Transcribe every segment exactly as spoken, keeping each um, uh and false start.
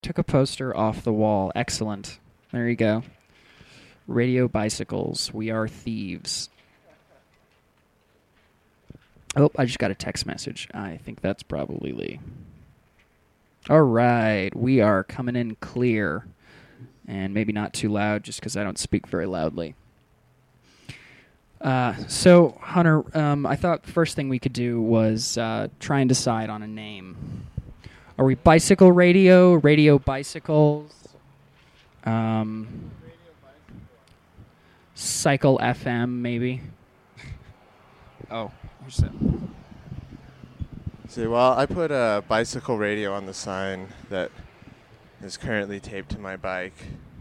took a poster off the wall. Excellent. There you go. Radio bicycles. We are thieves. Oh, I just got a text message. I think that's probably Lee. All right. We are coming in clear. And maybe not too loud just because I don't speak very loudly. Uh, so, Hunter, um, I thought the first thing we could do was uh, try and decide on a name. Are we bicycle radio, radio bicycles, um, cycle F M maybe? Oh, here's that. See, well, I put a bicycle radio on the sign that is currently taped to my bike.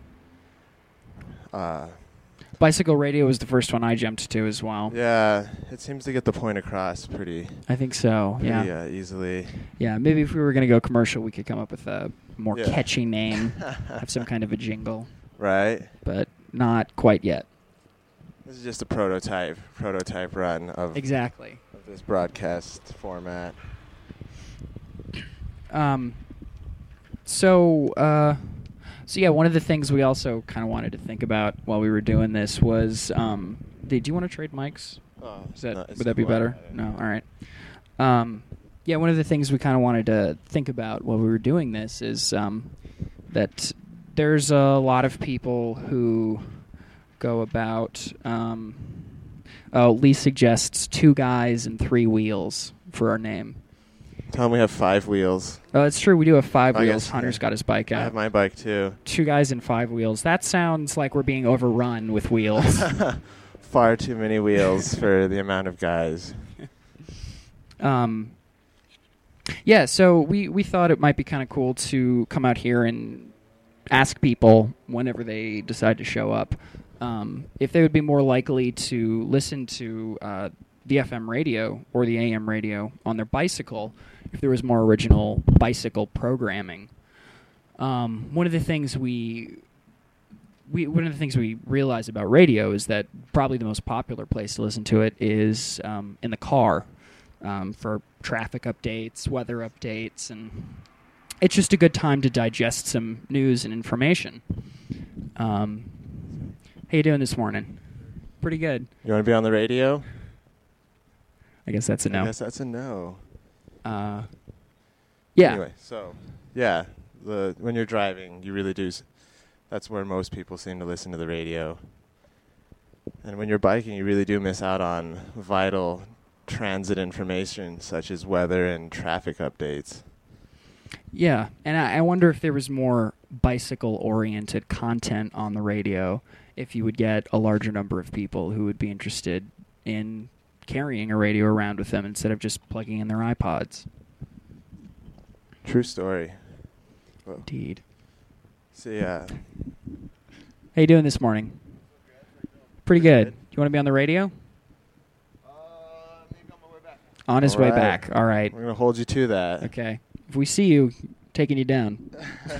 Uh, Bicycle radio was the first one I jumped to as well. yeah, it seems to get the point across pretty, I think so, pretty yeah. uh, easily. Yeah, maybe if we were going to go commercial, we could come up with a more Yeah. catchy name, have some kind of a jingle, Right? but not quite yet. This is just a prototype, prototype run of, Exactly. of this broadcast format. Um, so, uh, so yeah, one of the things we also kind of wanted to think about while we were doing this was, um, did you want to trade mics? Oh, Is that no, it's would that be quiet. better? No, all right. Um, yeah, one of the things we kind of wanted to think about while we were doing this is um, that there's a lot of people who go about. Um, oh, Lee suggests two guys and three wheels for our name. Tell them we have five wheels. Oh, that's true. We do have five I wheels. guess, Hunter's yeah. got his bike I out. have my bike too. Two guys and five wheels. That sounds like we're being overrun with wheels. Far too many wheels for the amount of guys. um, yeah, so we, we thought it might be kind of cool to come out here and ask people whenever they decide to show up um, if they would be more likely to listen to uh, the F M radio or the A M radio on their bicycle if there was more original bicycle programming. Um, one of the things we, we one of the things we realize about radio is that probably the most popular place to listen to it is um, in the car um, for traffic updates, weather updates, and it's just a good time to digest some news and information. Um, how you doing this morning? Pretty good. You want to be on the radio? I guess that's a no. I guess that's a no. Uh, yeah. Anyway, so yeah, the when you're driving, you really do. S- that's where most people seem to listen to the radio. And when you're biking, you really do miss out on vital transit information such as weather and traffic updates. Yeah, and I, I wonder if there was more bicycle-oriented content on the radio, if you would get a larger number of people who would be interested in carrying a radio around with them instead of just plugging in their iPods. True story. Whoa. Indeed. So yeah, How you doing this morning? Pretty good. You want to be on the radio? uh, maybe on my way back. On his All way right. back. All right. We're gonna hold you to that. Okay. If we see you, taking you down.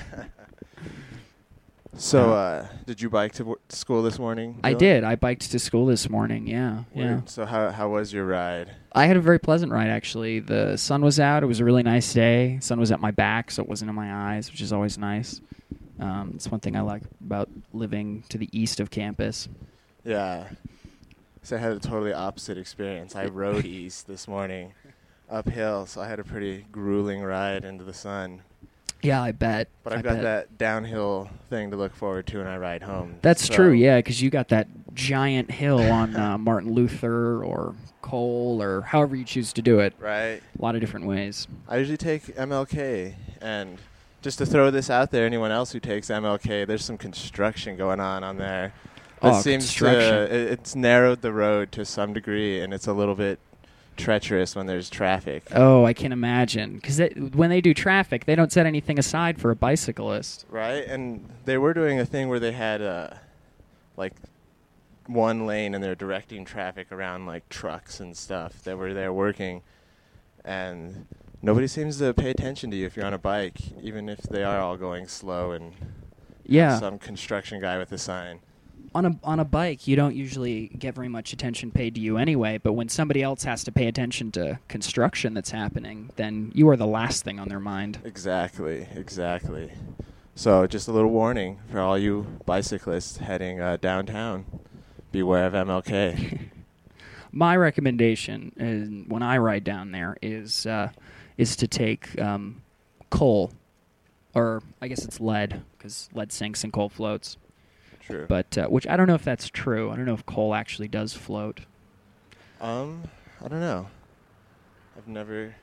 So, uh, did you bike to w- school this morning? I Dylan? did. I biked to school this morning. Yeah. Yeah. Word. So how how was your ride? I had a very pleasant ride, actually. The sun was out. It was a really nice day. Sun was at my back, so it wasn't in my eyes, which is always nice. Um, it's one thing I like about living to the east of campus. Yeah. So I had a totally opposite experience. I rode east this morning, uphill, so I had a pretty grueling ride into the sun. Yeah, I bet. But I've I got bet. that downhill thing to look forward to when I ride home. That's So- true, yeah, because you got that giant hill on uh, Martin Luther or Cole or however you choose to do it. Right. A lot of different ways. I usually take M L K, and just to throw this out there, anyone else who takes M L K, there's some construction going on on there. That Oh, seems construction. to it, it's narrowed the road to some degree, and it's a little bit treacherous when there's traffic. Oh, I can imagine. Because when they do traffic, they don't set anything aside for a bicyclist. Right, and they were doing a thing where they had uh, like one lane, and they're directing traffic around like trucks and stuff that were there working, and nobody seems to pay attention to you if you're on a bike, even if they are all going slow and Yeah. some construction guy with a sign. On a on a bike, you don't usually get very much attention paid to you anyway, but when somebody else has to pay attention to construction that's happening, then you are the last thing on their mind. Exactly, exactly. So just a little warning for all you bicyclists heading uh, downtown. Beware of M L K. My recommendation is, when I ride down there is uh, is to take um, coal, or I guess it's lead, because lead sinks and coal floats. True. But uh, which I don't know if that's true. I don't know if coal actually does float. Um, I don't know. I've never.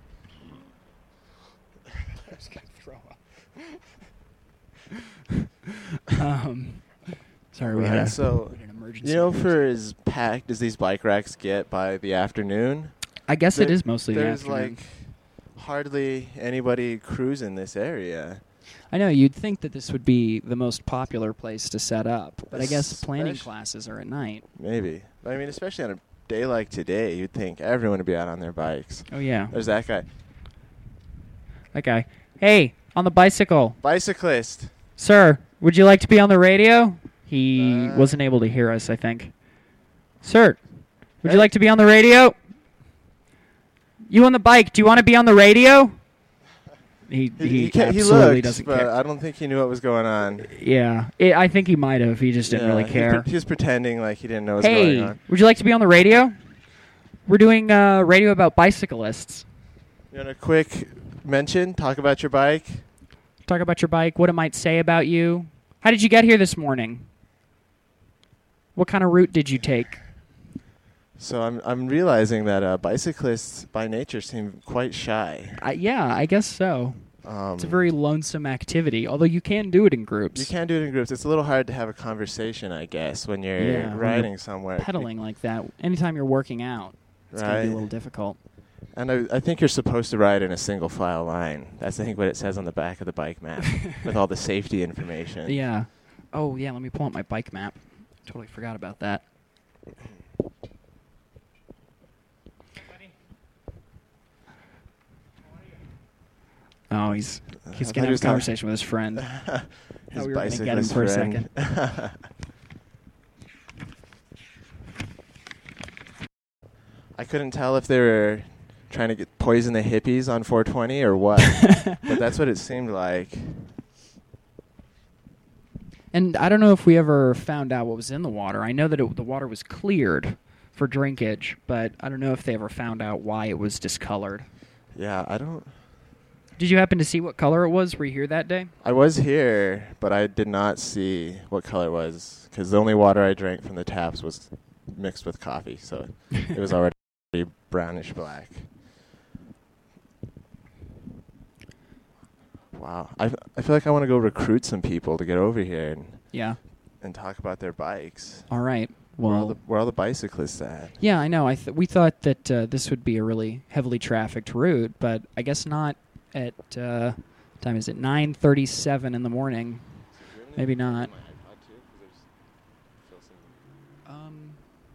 I was gonna throw up. um, sorry, we Right, had a, so, an emergency. You know, for as packed as these bike racks get by the afternoon, I guess it there- is mostly the there's afternoon. like hardly anybody cruising this area. I know, you'd think that this would be the most popular place to set up, but I guess planning Especially- classes are at night. Maybe. I mean, especially on a day like today, you'd think everyone would be out on their bikes. Oh, yeah. There's that guy. That guy. Hey, on the bicycle. Bicyclist. Sir, would you like to be on the radio? He Uh. wasn't able to hear us, I think. Sir, would Hey. you like to be on the radio? You on the bike, do you want to be on the radio? He He, he, he, ca- he absolutely looked, doesn't but care. I don't think he knew what was going on. Yeah, it, I think he might have. He just didn't Yeah, really he care. pre- He was pretending like he didn't know what was Hey, going on. would you like to be on the radio? We're doing uh, radio about bicyclists. You want a quick mention? Talk about your bike? Talk about your bike, what it might say about you. How did you get here this morning? What kind of route did you take? So I'm I'm realizing that uh, bicyclists by nature seem quite shy. Uh, yeah, I guess so. Um, It's a very lonesome activity, although you can do it in groups. You can do it in groups. It's a little hard to have a conversation, I guess, when you're Yeah, when riding you're somewhere. Pedaling like that, anytime you're working out, it's going to be a Right. little difficult. And I, I think you're supposed to ride in a single file line. That's, I think, what it says on the back of the bike map with all the safety information. Yeah. Oh, yeah, let me pull up my bike map. Totally forgot about that. Oh, he's he's I thought going to he have was a talking- conversation with his friend. His we were gonna get him bicyclist for a friend. I couldn't tell if they were trying to get poison the hippies on four twenty or what, but that's what it seemed like. And I don't know if we ever found out what was in the water. I know that it, the water was cleared for drinkage, but I don't know if they ever found out why it was discolored. Yeah, I don't. Did you happen to see what color it was? Were you here that day? I was here, but I did not see what color it was because the only water I drank from the taps was mixed with coffee, so it was already brownish black. Wow, I, f- I feel like I want to go recruit some people to get over here and Yeah. and talk about their bikes. All right. Where all Well, the, where all the bicyclists at? yeah, I know. I th- we thought that uh, this would be a really heavily trafficked route, but I guess not at uh, what time is it? nine thirty-seven in the morning. Maybe not. Um.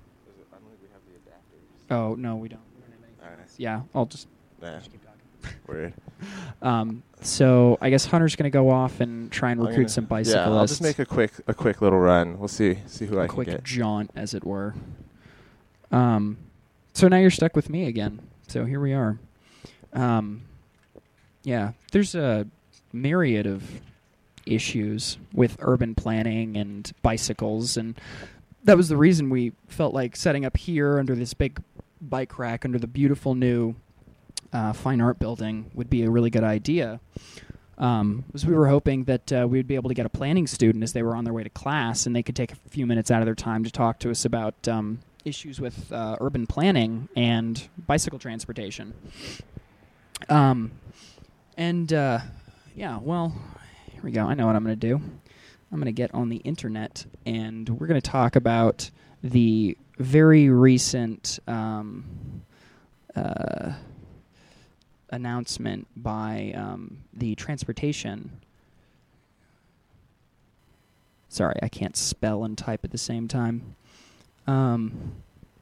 Oh no, we don't. We don't have anything Alright. else. Yeah, I'll just, Nah, just keep talking. weird. Um. So I guess Hunter's gonna go off and try and I'm recruit gonna- some bicyclists. Yeah, I'll just make a quick a quick little run. We'll see see who a I can quick get. jaunt, as it were. Um, so now you're stuck with me again. So here we are. Um, yeah, there's a myriad of issues with urban planning and bicycles, and that was the reason we felt like setting up here under this big bike rack under the beautiful new uh, fine art building would be a really good idea. Um, was we were hoping that uh, we would be able to get a planning student as they were on their way to class, and they could take a few minutes out of their time to talk to us about um, issues with uh, urban planning and bicycle transportation. Um, and uh, yeah, well, here we go. I know what I'm going to do. I'm going to get on the internet, and we're going to talk about the very recent um, uh, announcement by um, the transportation. Sorry, I can't spell and type at the same time. Um,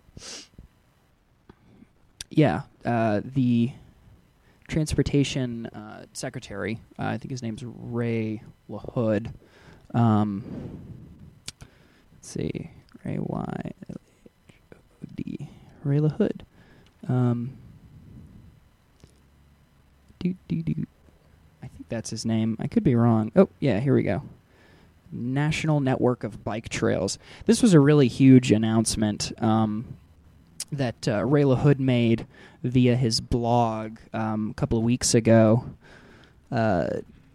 yeah, uh, the transportation uh, secretary, uh, I think his name's Ray LaHood. Um, let's see, Ray Y L H O D, Ray LaHood. Um, do do do. I think think that's his name. I could be wrong. Oh, yeah, here we go. National Network of Bike Trails. This was a really huge announcement um, that uh, Ray LaHood made via his blog um, a couple of weeks ago. Uh,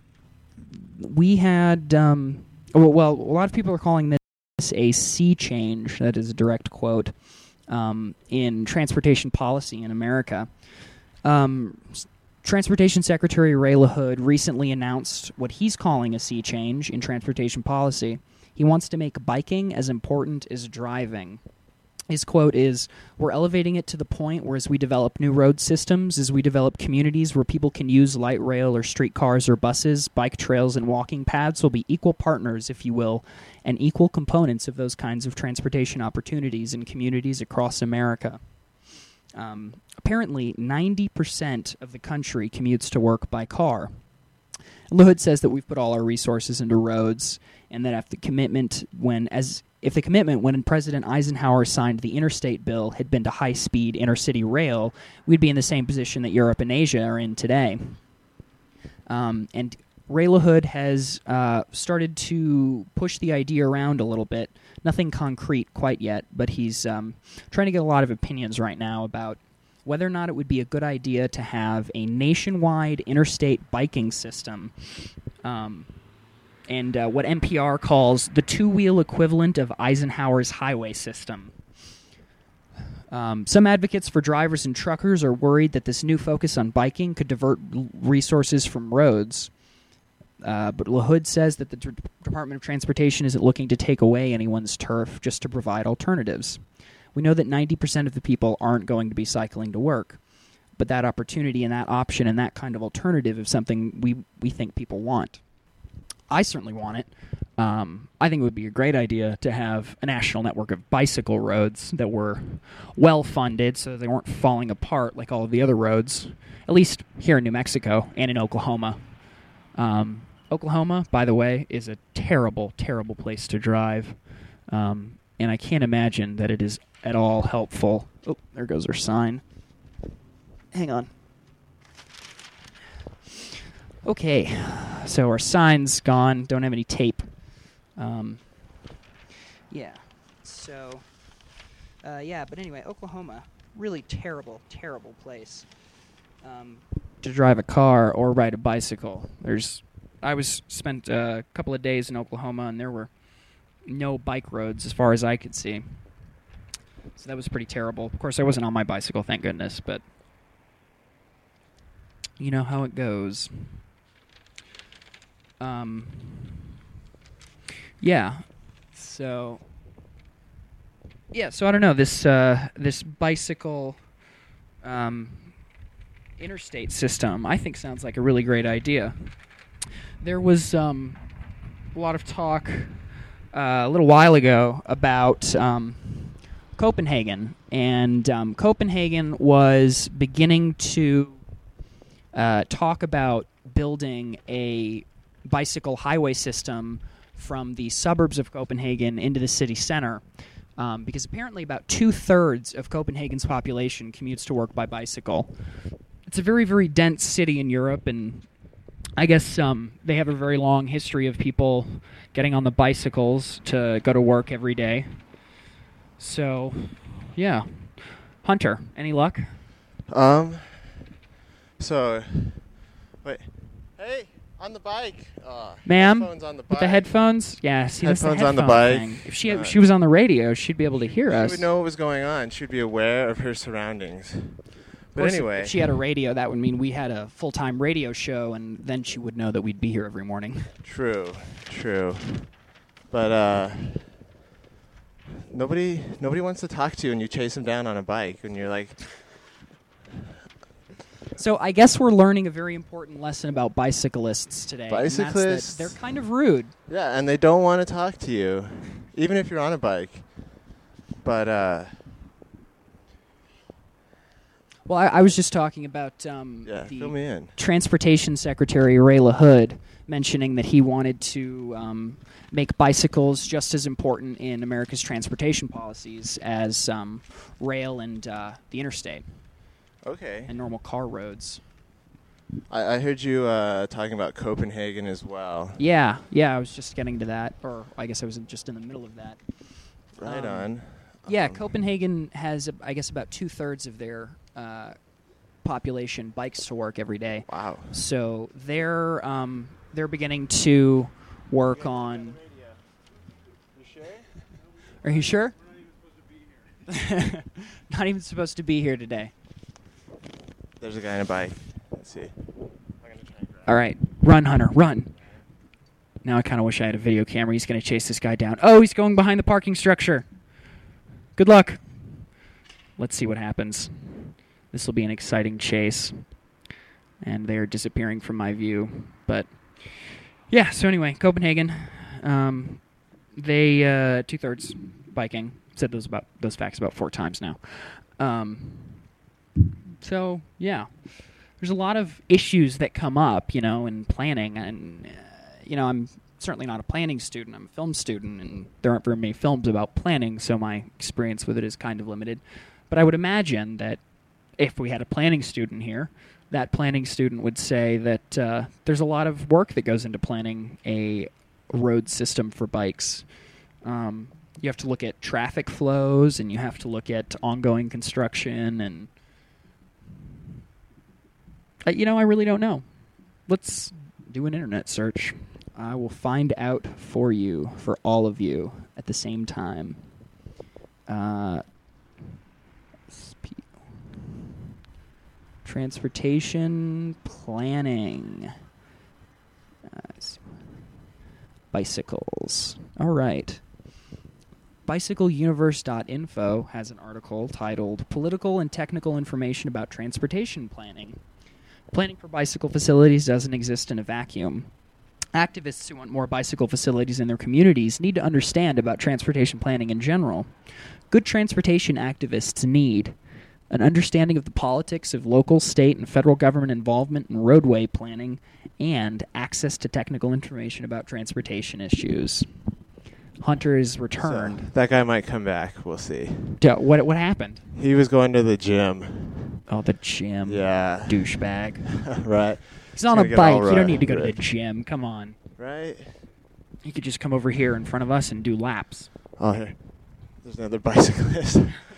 we had, um, well, a lot of people are calling this a sea change, that is a direct quote, um, in transportation policy in America. Um, Transportation Secretary Ray LaHood recently announced what he's calling a sea change in transportation policy. He wants to make biking as important as driving. His quote is, "We're elevating it to the point where as we develop new road systems, as we develop communities where people can use light rail or streetcars or buses, bike trails and walking paths will be equal partners, if you will, and equal components of those kinds of transportation opportunities in communities across America." Um, apparently, ninety percent of the country commutes to work by car. LaHood says that we've put all our resources into roads, and that if the commitment when as if the commitment when President Eisenhower signed the interstate bill had been to high-speed intercity rail, we'd be in the same position that Europe and Asia are in today. Um, and Ray LaHood has uh, started to push the idea around a little bit. Nothing concrete quite yet, but he's um, trying to get a lot of opinions right now about whether or not it would be a good idea to have a nationwide interstate biking system, um, and uh, what N P R calls the two-wheel equivalent of Eisenhower's highway system. Um, some advocates for drivers and truckers are worried that this new focus on biking could divert resources from roads. Uh, but LaHood says that the D- Department of Transportation isn't looking to take away anyone's turf, just to provide alternatives. We know that ninety percent of the people aren't going to be cycling to work, but that opportunity and that option and that kind of alternative is something we, we think people want. I certainly want it. Um, I think it would be a great idea to have a national network of bicycle roads that were well-funded so they weren't falling apart like all of the other roads, at least here in New Mexico and in Oklahoma. Um, Oklahoma, by the way, is a terrible, terrible place to drive, um, and I can't imagine that it is at all helpful. Oh, there goes our sign. Hang on. Okay, so our sign's gone. Don't have any tape. Um, yeah, so, uh, yeah, but anyway, Oklahoma, really terrible, terrible place um, to drive a car or ride a bicycle. There's, I was spent a couple of days in Oklahoma, and there were no bike roads as far as I could see. So that was pretty terrible. Of course, I wasn't on my bicycle, thank goodness, but you know how it goes. Um, yeah, so, yeah, so I don't know, this, uh, this bicycle, um, interstate system, I think sounds like a really great idea. There was, um, a lot of talk, uh, a little while ago about, um, Copenhagen, and, um, Copenhagen was beginning to, uh, talk about building a bicycle highway system from the suburbs of Copenhagen into the city center, um, because apparently about two-thirds of Copenhagen's population commutes to work by bicycle. It's a very, very dense city in Europe, and I guess um, they have a very long history of people getting on the bicycles to go to work every day. So, yeah. Hunter, any luck? Um, so, wait. Hey! On the bike. Uh, Ma'am, headphones on the with bike. the headphones? Yeah, see, that's the Headphones on the headphone bike. thing. If she, Uh, if she was on the radio, she'd be able to hear She us. would know what was going on. She'd be aware of her surroundings. Of But course, anyway. if she had a radio, that would mean we had a full-time radio show, and then she would know that we'd be here every morning. True, true. But uh, nobody, nobody wants to talk to you when you chase them down on a bike, and you're like, So I guess we're learning a very important lesson about bicyclists today. and that's that Bicyclists? they're kind of rude. yeah, and they don't want to talk to you, even if you're on a bike. But uh, Well, I, I was just talking about um, yeah, the fill me in. Transportation Secretary Ray LaHood mentioning that he wanted to um, make bicycles just as important in America's transportation policies as um, rail and uh, the interstate Okay. and normal car roads. I, I heard you uh, talking about Copenhagen as well. Yeah, yeah, I was just getting to that, or I guess I was just in the middle of that. Right Um, on. Yeah, Um, Copenhagen has, I guess, about two-thirds of their uh, population bikes to work every day. Wow. So they're um, they're beginning to work on. You sure? Are you sure? Not even supposed to be here today. There's a guy on a bike. Let's see. I'm gonna try and grab All right, run, Hunter, run. Now I kind of wish I had a video camera. He's going to chase this guy down. Oh, he's going behind the parking structure. Good luck. Let's see what happens. This will be an exciting chase. And they're disappearing from my view. But, yeah, so anyway, Copenhagen. Um, they, uh, two-thirds biking. Said those about those facts about four times now. Um, so, yeah. There's a lot of issues that come up, you know, in planning. And, uh, you know, I'm certainly not a planning student. I'm a film student, and there aren't very many films about planning, so my experience with it is kind of limited. But I would imagine that if we had a planning student here, that planning student would say that uh, there's a lot of work that goes into planning a road system for bikes. Um, you have to look at traffic flows, and you have to look at ongoing construction, and uh, you know, I really don't know. Let's do an internet search. I will find out for you, for all of you, at the same time. Uh, transportation planning. Uh, bicycles. All right. bicycle universe dot info has an article titled Political and Technical Information About Transportation Planning. Planning for bicycle facilities doesn't exist in a vacuum. Activists who want more bicycle facilities in their communities need to understand about transportation planning in general. Good transportation activists need an understanding of the politics of local, state, and federal government involvement in roadway planning, and access to technical information about transportation issues. Hunter is returned. So, that guy might come back. We'll see. Duh, what what happened? He was going to the gym. Oh, the gym. Yeah. Douchebag. Right. He's on He's a gonna get bike. all You don't need to go to the right. gym. Come on. Right? You could just come over here in front of us and do laps. Oh, here. There's another bicyclist.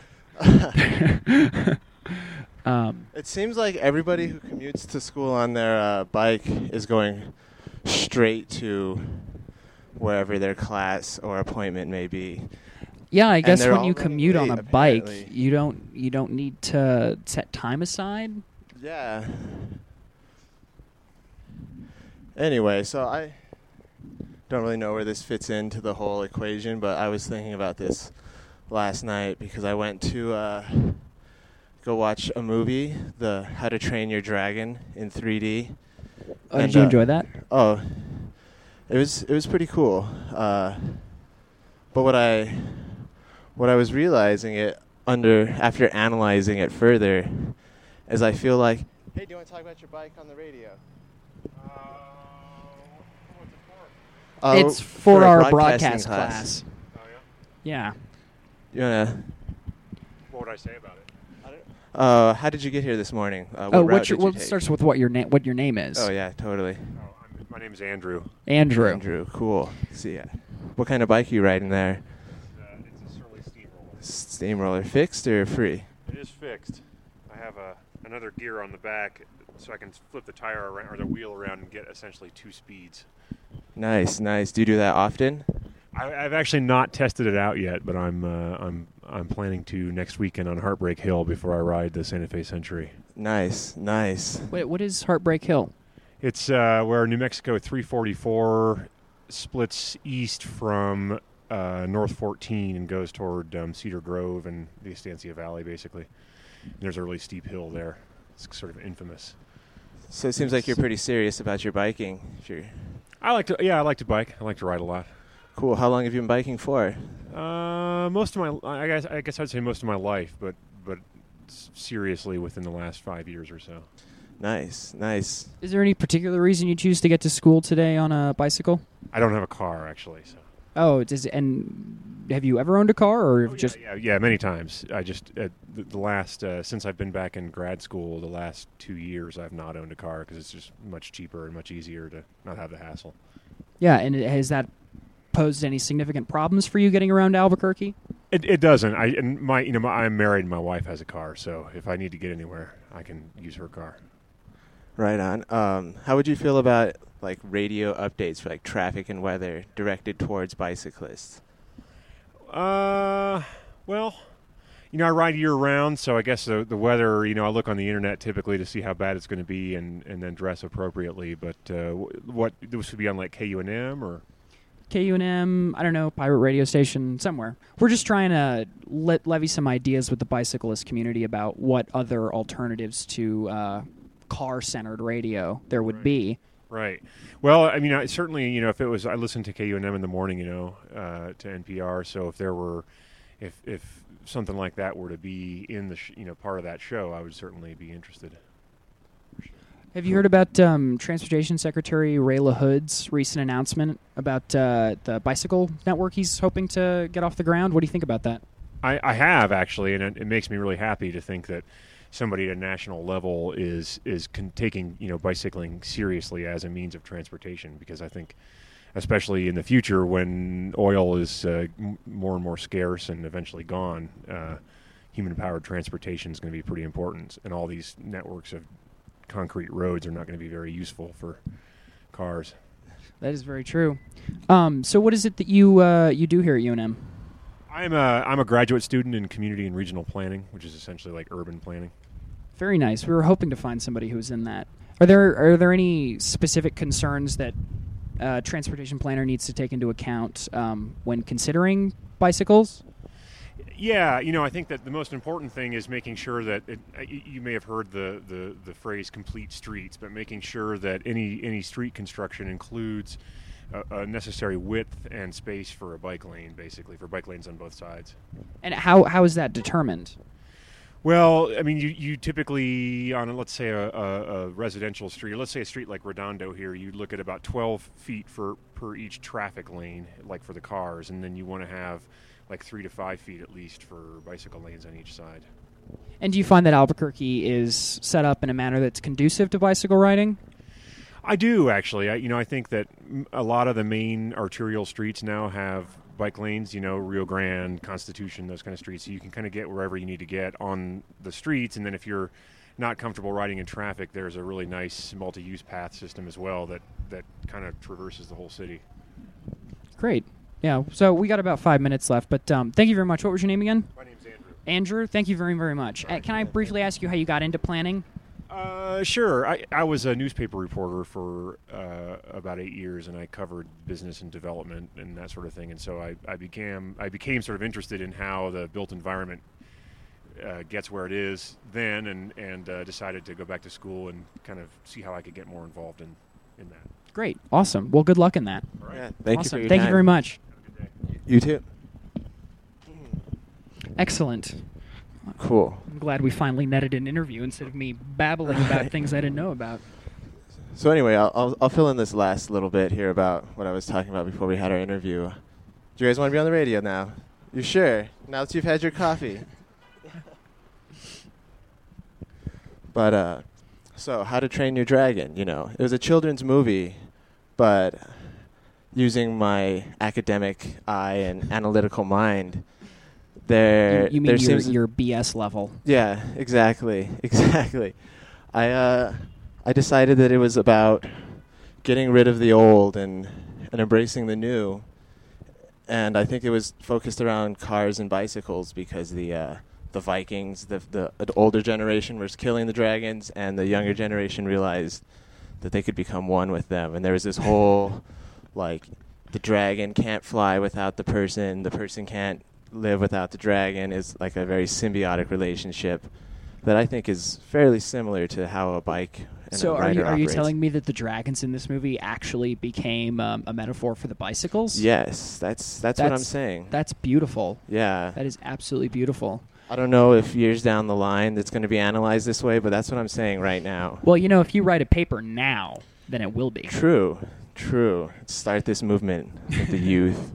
um, It seems like everybody who commutes to school on their uh, bike is going straight to wherever their class or appointment may be. yeah, I guess they're when all you running commute on late, a bike, apparently. you don't you don't need to set time aside. Yeah. Anyway, so I don't really know where this fits into the whole equation, but I was thinking about this last night because I went to uh, go watch a movie, the How to Train Your Dragon in three D. Oh, And, did you uh, enjoy that? Oh, it was it was pretty cool. Uh, but what I what I was realizing it under after analyzing it further is I feel like, hey, do you want to talk about your bike on the radio? Uh, what's it for? Oh, It's for, a our broadcasting broadcast class. Oh, yeah? You Yeah. wanna? What would I say about it? Uh, how did you get here this morning? Uh, what Oh, route what's your? did you Well, it take? starts with what your name. What your name is. Oh yeah, totally. Oh, I'm, my name's Andrew. Andrew. Andrew, cool. See ya. What kind of bike are you riding there? It's, uh, it's a Surly Steamroller. Steamroller, fixed or free? It is fixed. I have a another gear on the back, so I can flip the tire around or the wheel around and get essentially two speeds. Nice, nice. Do you do that often? I, I've actually not tested it out yet, but I'm uh, I'm I'm planning to next weekend on Heartbreak Hill before I ride the Santa Fe Century. Nice, nice. Wait, what is Heartbreak Hill? It's uh, where New Mexico three forty-four splits east from uh, North fourteen and goes toward um, Cedar Grove and the Estancia Valley, basically. And there's a really steep hill there. It's sort of infamous. So it seems like you're pretty serious about your biking. If you're I like to, yeah, I like to bike. I like to ride a lot. cool. How long have you been biking for? Uh, most of my, I guess, I guess I'd say most of my life, but but s- seriously within the last five years or so. Nice, nice. Is there any particular reason you choose to get to school today on a bicycle? I don't have a car actually, so Oh, does and have you ever owned a car, or Oh, just? yeah, yeah, yeah, many times. I just uh, the, the last uh, since I've been back in grad school, the last two years I've not owned a car because it's just much cheaper and much easier to not have the hassle. Yeah, and has that posed any significant problems for you getting around Albuquerque? It, it doesn't. I and my you know my, I'm married and my wife has a car, so if I need to get anywhere, I can use her car. Right on. Um, how would you feel about like radio updates for like traffic and weather directed towards bicyclists? Uh, well, you know, I ride year round, so I guess the the weather, you know, I look on the internet typically to see how bad it's going to be and, and then dress appropriately. But uh, what this would be on like K U N M or K U N M, I don't know, pirate radio station somewhere. We're just trying to let levy some ideas with the bicyclist community about what other alternatives to uh, car-centered radio there would Right. be. Right. Well, I mean, I, certainly, you know, if it was, I listened to K U N M in the morning, you know, uh, to N P R. So if there were, if if something like that were to be in the, sh- you know, part of that show, I would certainly be interested. Have you heard about um, Transportation Secretary Ray LaHood's recent announcement about uh, the bicycle network he's hoping to get off the ground? What do you think about that? I, I have actually, and it, it makes me really happy to think that somebody at a national level is is con- taking you know bicycling seriously as a means of transportation, because I think, especially in the future when oil is uh, m- more and more scarce and eventually gone, uh, human-powered transportation is going to be pretty important, and all these networks of concrete roads are not going to be very useful for cars. That is very true. Um, so what is it that you uh, you do here at U N M? I'm a I'm a graduate student in community and regional planning, which is essentially like urban planning. Very nice. We were hoping to find somebody who's in that. Are there are there any specific concerns that a transportation planner needs to take into account um, when considering bicycles? Yeah, you know, I think that the most important thing is making sure that it, uh, y- you may have heard the, the, the phrase "complete streets," but making sure that any any street construction includes a, a necessary width and space for a bike lane, basically for bike lanes on both sides. And how how is that determined? Well, I mean, you, you typically on a, let's say a, a, a residential street, or let's say a street like Redondo here, you look at about twelve feet for per each traffic lane, like for the cars, and then you want to have like three to five feet at least for bicycle lanes on each side. And do you find that Albuquerque is set up in a manner that's conducive to bicycle riding? I do, actually. I, you know, I think that m- a lot of the main arterial streets now have bike lanes, you know, Rio Grande, Constitution, those kind of streets. So you can kind of get wherever you need to get on the streets. And then if you're not comfortable riding in traffic, there's a really nice multi-use path system as well that, that kind of traverses the whole city. Great. Yeah, so we got about five minutes left, but um, thank you very much. What was your name again? My name's Andrew. Andrew, thank you very, very much. Uh, can I briefly ask you how you got into planning? Uh, sure. I, I was a newspaper reporter for uh, about eight years, and I covered business and development and that sort of thing. And so I, I became I became sort of interested in how the built environment uh, gets where it is then, and and uh, decided to go back to school and kind of see how I could get more involved in, in that. Great. Awesome. Well, good luck in that. All right. Yeah, thank awesome. you for your Thank time. you very much. Have a good day. You too. Excellent. Cool. I'm glad we finally netted an interview instead of me babbling about Right. things I didn't know about. So anyway, I'll, I'll I'll fill in this last little bit here about what I was talking about before we had our interview. Do you guys want to be on the radio now? You sure? Now that you've had your coffee. But uh, so How to Train Your Dragon. You know, it was a children's movie, but using my academic eye and analytical mind, there you, you mean there your, seems your B S level? Yeah, exactly, exactly. I uh, I decided that it was about getting rid of the old and and embracing the new, and I think it was focused around cars and bicycles because the uh, the Vikings, the the the older generation was killing the dragons, and the younger generation realized that they could become one with them, and there was this whole like the dragon can't fly without the person, the person can't live without the dragon, is like a very symbiotic relationship that I think is fairly similar to how a bike and So a are rider you are you operates. telling me that the dragons in this movie actually became um, a metaphor for the bicycles? Yes, that's that's what I'm That's- saying. That's beautiful. Yeah. That is absolutely beautiful. I don't know if years down the line it's going to be analyzed this way, but that's what I'm saying right now. Well, you know, if you write a paper now, then it will be. True. True. Start this movement with the youth.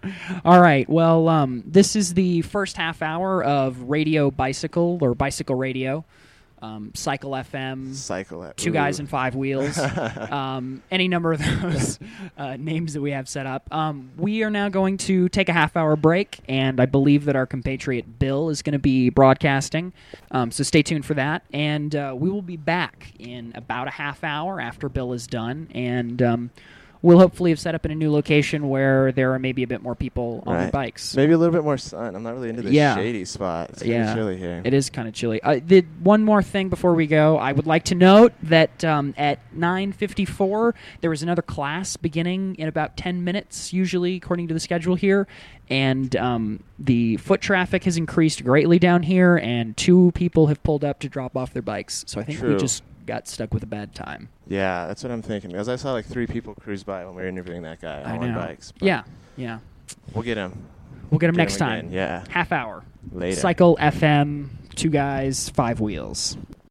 All right. Well, um, this is the first half hour of Radio Bicycle or Bicycle Radio, um, Cycle F M, Cycle it. Two Ooh. Guys and Five Wheels, um, any number of those uh, names that we have set up. Um, we are now going to take a half hour break, and I believe that our compatriot Bill is going to be broadcasting. Um, so stay tuned for that, and uh, we will be back in about a half hour after Bill is done, and um, we'll hopefully have set up in a new location where there are maybe a bit more people on Right. their bikes. Maybe a little bit more sun. I'm not really into this Yeah. shady spot. It's kind Yeah. of chilly here. It is kind of chilly. Uh, the, one more thing before we go, I would like to note that um, at nine fifty-four, there is another class beginning in about ten minutes, usually, according to the schedule here. And um, the foot traffic has increased greatly down here, and two people have pulled up to drop off their bikes. So I think we True. just got stuck with a bad time. Yeah, that's what I'm thinking. Because I saw like three people cruise by when we were interviewing that guy I all on know. bikes. But Yeah, yeah. We'll get him. We'll get them Get next him time. again, yeah. Half hour. Later. Cycle F M, Two Guys, Five Wheels.